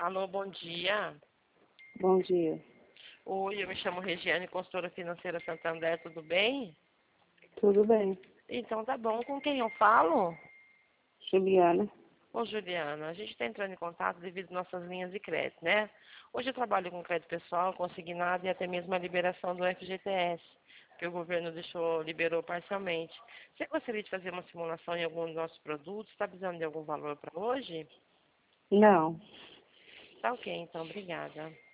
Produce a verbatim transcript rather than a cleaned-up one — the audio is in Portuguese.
Alô, bom dia. Bom dia. Oi, eu me chamo Regiane, consultora financeira Santander, tudo bem? Tudo bem? Então tá bom, com quem eu falo? Juliana? Ô Juliana, a gente está entrando em contato devido às nossas linhas de crédito, né? Hoje eu trabalho com crédito pessoal, consignado e até mesmo a liberação do F G T S, que o governo deixou, liberou parcialmente. Você gostaria de fazer uma simulação em algum dos nossos produtos? Está precisando de algum valor para hoje? Não. Tá ok, então, obrigada.